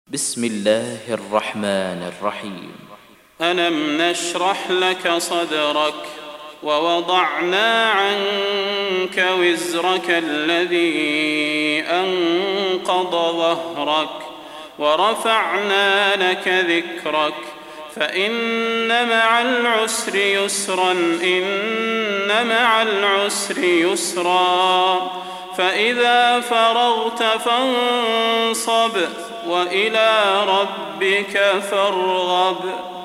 بسم الله الرحمن الرحيم. ألم نشرح لك صدرك ووضعنا عنك وزرك الذي أنقض ظهرك ورفعنا لك ذكرك فإن مع العسر يسرا إن مع العسر يسرا فإذا فرغت فانصب وإلى ربك فارغب.